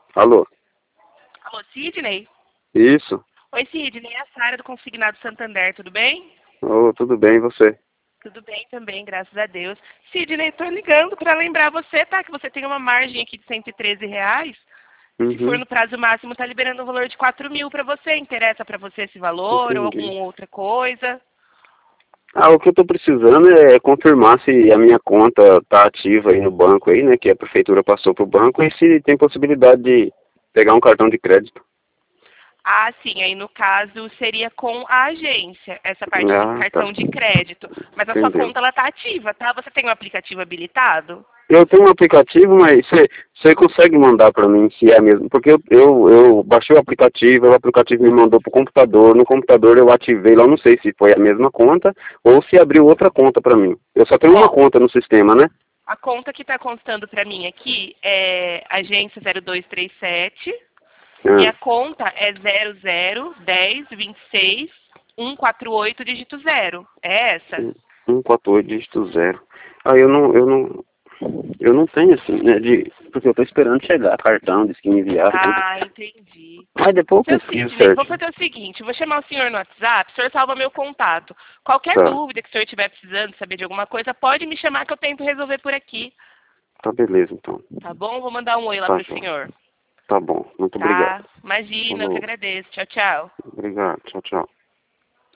Alô? Alô, Sidney? Isso. Oi, Sidney, é a Sara do Consignado Santander, tudo bem? Oh, tudo bem, e você? Tudo bem também, graças a Deus. Sidney, tô ligando para lembrar você, tá? Que você tem uma margem aqui de R$ 113. Se for Uhum, no prazo máximo, tá liberando um valor de 4.000 para você. Interessa para você esse valor ou entendi. alguma outra coisa? Ah, o que eu tô precisando é confirmar se a minha conta tá ativa aí no banco aí, né? Que a prefeitura passou pro banco e se tem possibilidade de pegar um cartão de crédito. Ah, sim, aí no caso seria com a agência, essa parte de Ah, tá. cartão de crédito. Mas a sua Entendeu. conta, ela tá ativa, tá? Você tem um aplicativo habilitado? Eu tenho um aplicativo, mas você consegue mandar para mim se é mesmo? Porque eu baixei o aplicativo me mandou pro computador, no computador eu ativei lá, eu não sei se foi a mesma conta ou se abriu outra conta para mim. Eu só tenho uma Ó, conta no sistema, né? a conta que está constando para mim aqui é agência 0237 e Ah, a conta é 001026 148 dígito 0. É essa? 148 dígito 0. Aí eu não tenho assim, né? Porque eu tô esperando chegar cartão, diz que me enviar tudo. Ah, entendi. Mas depois eu Seu pesquiso Sidney, vou certinho. fazer o seguinte, vou chamar o senhor no WhatsApp, o senhor salva meu contato. Qualquer Tá, dúvida que o senhor estiver precisando saber de alguma coisa, pode me chamar que eu tento resolver por aqui. tá beleza então. Tá bom? Vou mandar um oi lá Tá pro joia. senhor. Tá bom, muito obrigado. Tá? Imagina, eu que Falou, agradeço. Tchau, tchau. obrigado, tchau, tchau.